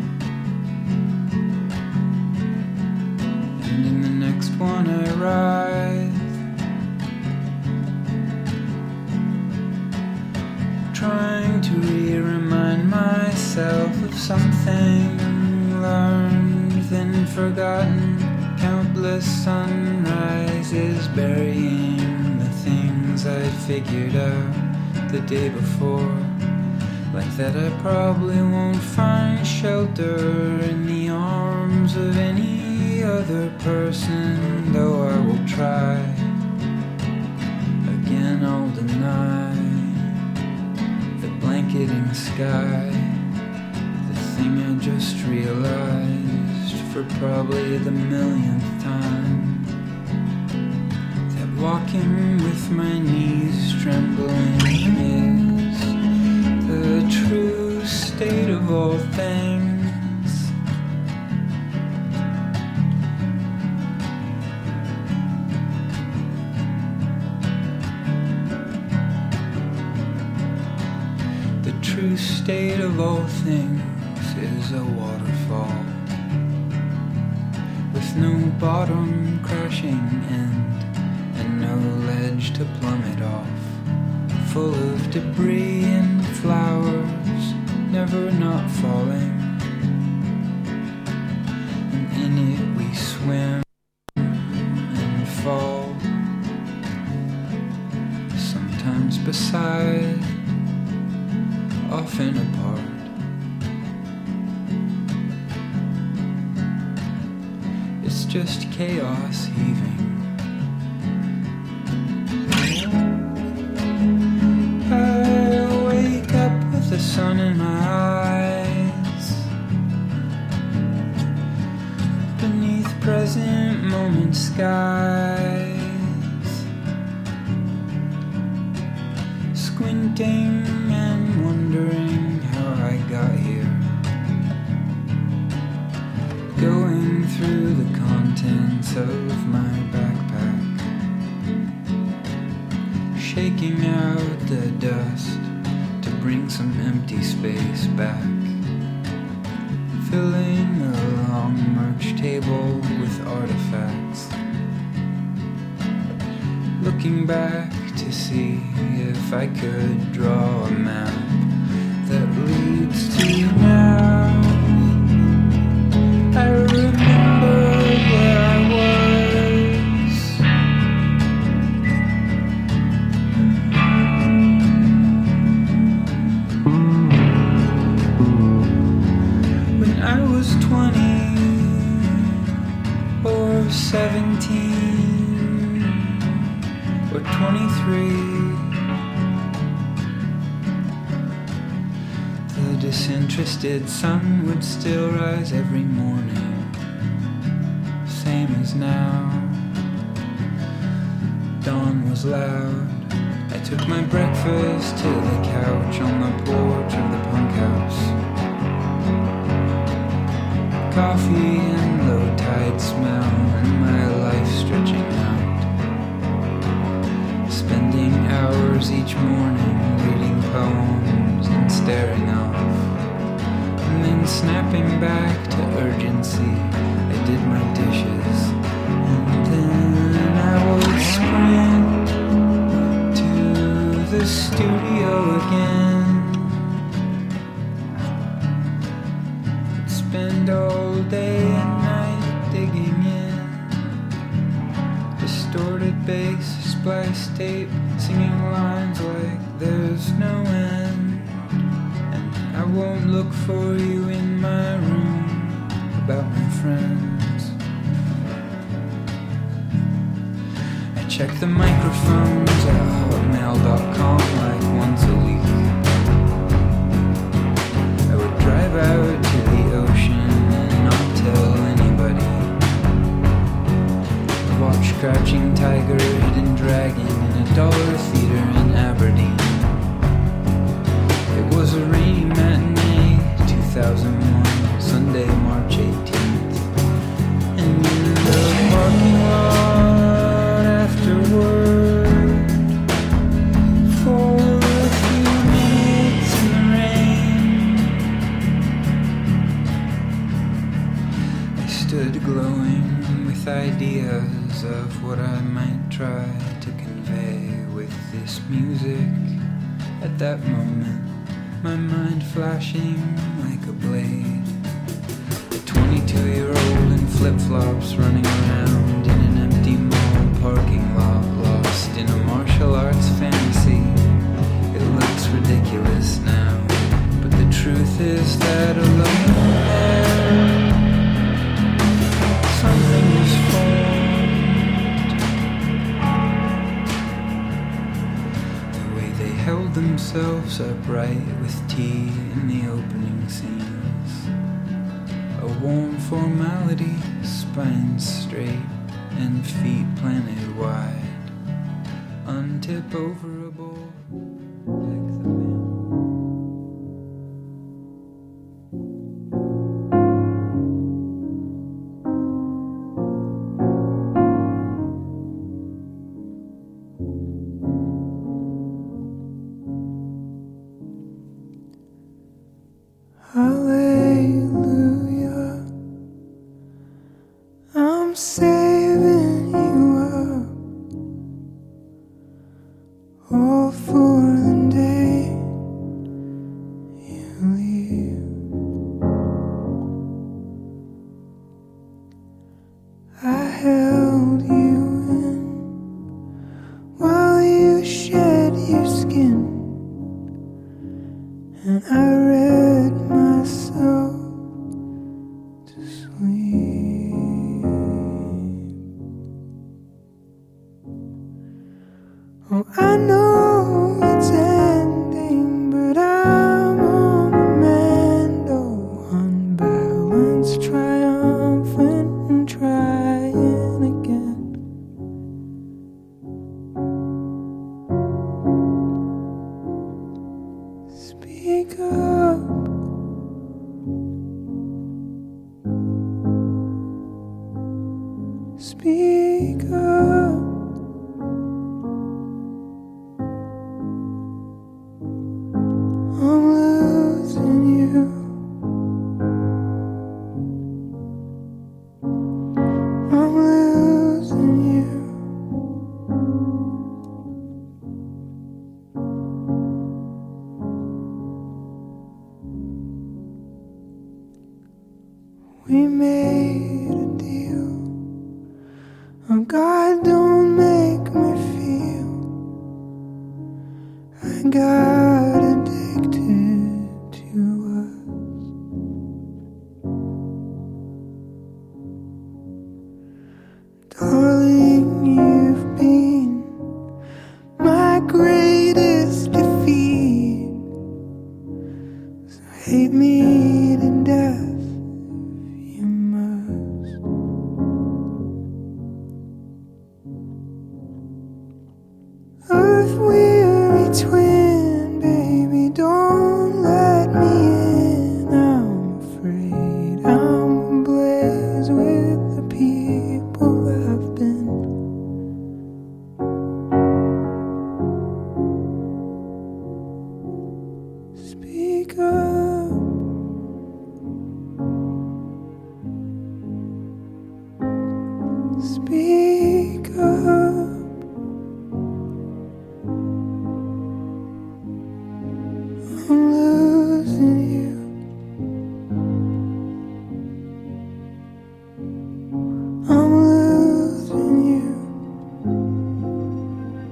and in the next one I writhe, trying to re-remind myself of something learned then forgotten. Countless sunrises burying the things I figured out the day before, like that I probably won't find shelter in the arms of any other person, though I will try. Again I'll deny the blanketing sky, the thing I just realized for probably the millionth time, that walking with my knees trembling is the true state of all things. The true state of all things is a waterfall, with no bottom crashing end and no ledge to plummet off, full of debris and flowers, never not falling, and in it we swim and fall, sometimes beside, often apart. It's just chaos heaving. I wake up with the sun in my eyes, beneath present moment skies, squinting and wondering how I got here, going through the contents of my backpack, shaking out the dust to bring some empty space back, filling a long merch table with artifacts, looking back to see if I could draw a map that leads to now. I remember where I was, when I was twenty or seventeen or twenty-three. The disinterested sun would still rise every morning, same as now. Dawn was loud. I took my breakfast to the couch on the porch of the punk house. Coffee and low tide smell and my life stretching out. Spending hours each morning reading poems and staring off, and then snapping back to urgency. I did my dishes, and then I would sprint to the studio again. Spend all day and night digging in, splice tape, singing lines like there's no end. And I won't look for you in my room about my friends. I check the microphones at hotmail dot com like once a week. I would drive out to the ocean and not tell anybody. Watch Crouching Tiger, Hidden Dragon in a dollar theater in Aberdeen. It was a rainy matinee, two thousand one, Sunday, March eighteenth. And in the parking lot afterward, for a few minutes in the rain, I stood glowing with ideas of what I might try to convey with this music. At that moment, my mind flashing like a blade. A twenty-two-year-old in flip-flops running around in an empty mall parking lot, lost in a martial arts fantasy. It looks ridiculous now, but the truth is that alone there, something was formed. The way they held themselves upright with tea in the opening scenes. A warm formality, spines straight and feet planted wide. Untip overable like the band. Hallelujah, I'm saving you up, all for the day you leave. I held you in while you shed your skin, and I read myself to sleep. Oh, I know it's ending, but I'm on the mend. Oh, unbalanced, triumphant, and trying again. Speak up. Speak up. I'm losing you. I'm losing you. We made a deal. Oh God, don't make me feel I got addicted to us. Darling, you've been my greatest defeat. So hate me to death if you must. Earth-weary twin, baby, don't let me in. I'm afraid I'm ablaze with the people I've been. Speak up. Speak up. I'm losing you. I'm losing you.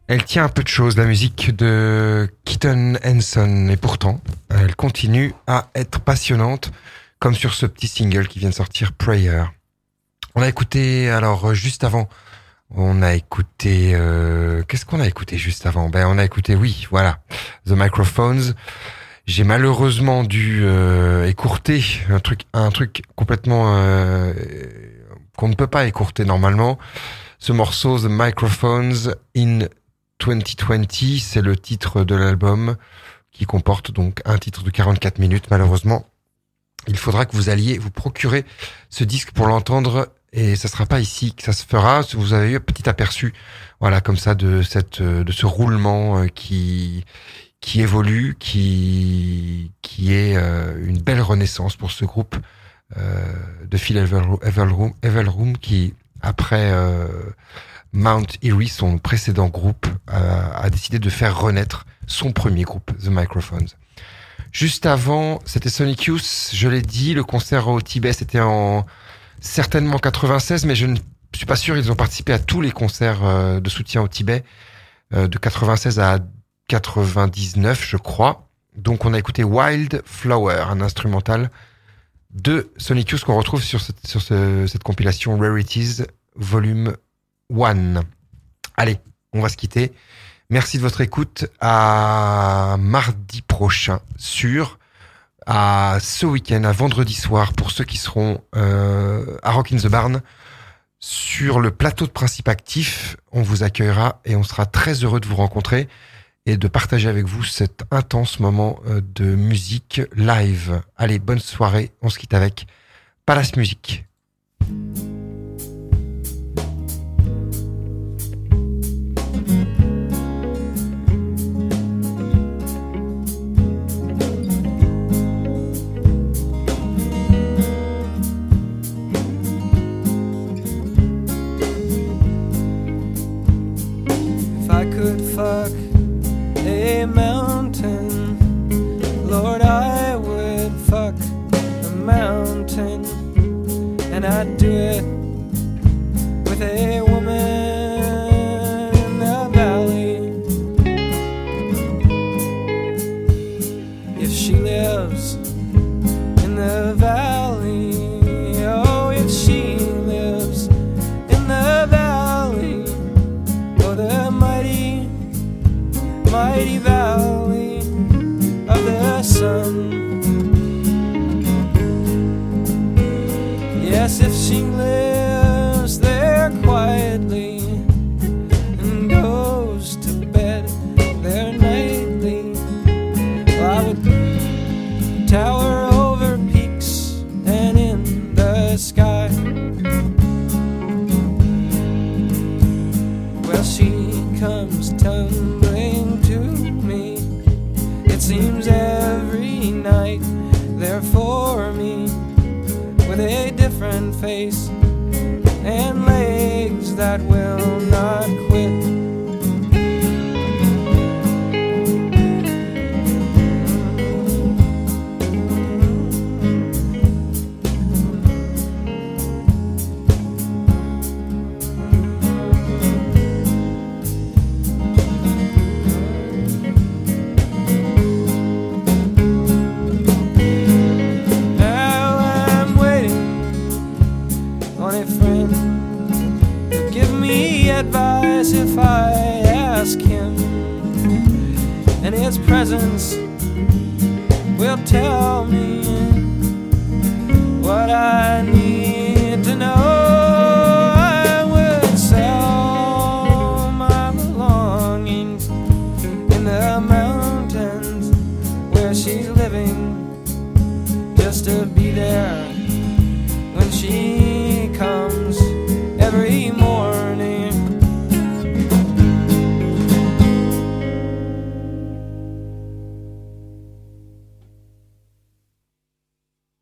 Elle tient un peu de choses, la musique de Keaton Henson, et pourtant, elle continue à être passionnante, comme sur ce petit single qui vient de sortir, Prayer. On a écouté, alors juste avant, on a écouté, euh, qu'est-ce qu'on a écouté juste avant? Ben, on a écouté, oui, voilà, The Microphones. J'ai malheureusement dû euh, écourter un truc, un truc complètement euh, qu'on ne peut pas écourter normalement. Ce morceau, The Microphones in vingt vingt, c'est le titre de l'album qui comporte donc un titre de quarante-quatre minutes. Malheureusement, il faudra que vous alliez vous procurer ce disque pour l'entendre, et ça sera pas ici que ça se fera. Vous avez eu un petit aperçu, voilà, comme ça, de cette, de ce roulement qui, qui évolue, qui, qui est une belle renaissance pour ce groupe euh, de Phil Everroom, Everroom, qui, après euh, Mount Eerie, son précédent groupe, euh, a décidé de faire renaître son premier groupe, The Microphones. Juste avant, c'était Sonic Youth, je l'ai dit, le concert au Tibet, c'était en certainement quatre-vingt-seize, mais je ne suis pas sûr, ils ont participé à tous les concerts euh, de soutien au Tibet, euh, de quatre-vingt-seize à quatre-vingt-dix-neuf, je crois. Donc on a écouté Wild Flower, un instrumental de Sonic Youth qu'on retrouve sur, cette, sur ce, cette compilation Rarities Volume un. Allez, on va se quitter. Merci de votre écoute. À mardi prochain sur, à ce week-end, à vendredi soir, pour ceux qui seront euh, à Rock in the Barn, sur le plateau de Principe Actif. On vous accueillera et on sera très heureux de vous rencontrer et de partager avec vous cet intense moment de musique live. Allez, bonne soirée. On se quitte avec Palace Music. Fuck a mountain, Lord, I would fuck a mountain, and I'd do it with a woman in the valley. If she lives in the valley, oh, if she lives in the valley, oh, the mighty mighty valley of the sun. Yes, if she lives there quietly and goes to bed there nightly, well, I would tower over peaks and in the sky. Well, she comes tumbling to me. It seems every night they're for me, with a different face and legs that will not quit. Advice if I ask him, and his presence will tell me what I need to know. I would sell my belongings in the mountains where she's living, just to be there